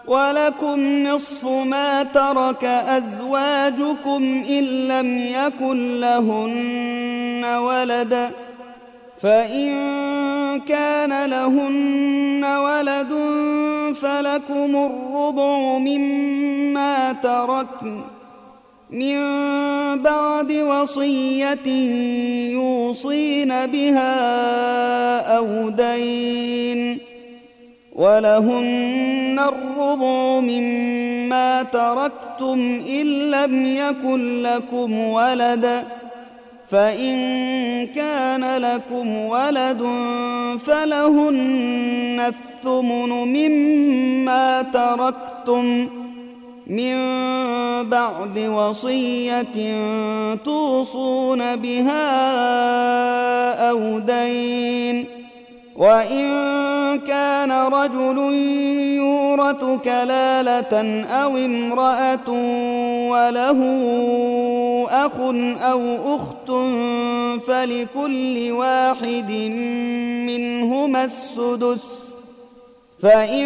ولكم نصف ما ترك أزواجكم إن لم يكن لهن ولد، فإن كان لهن ولد فلكم الربع مما تركن من بعد وصية يوصين بها أو دين، ولهن الربع مما تركتم إن لم يكن لكم ولد، فإن كان لكم ولد فلهن الثمن مما تركتم من بعد وصية توصون بها أو دين. وإن كان رجل يورث كلالة أو امرأة وله أخ أو أخت فلكل واحد منهما السدس، فإن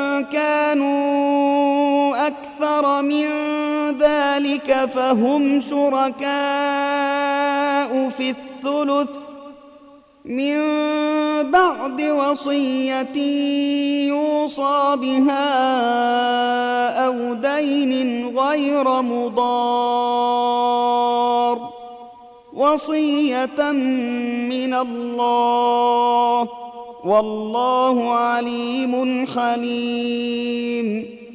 كانوا أكثر من ذلك فهم شركاء في الثلث من بعد وصية يوصى بها أو دين غير مضار، وصية من الله، والله عليم حليم.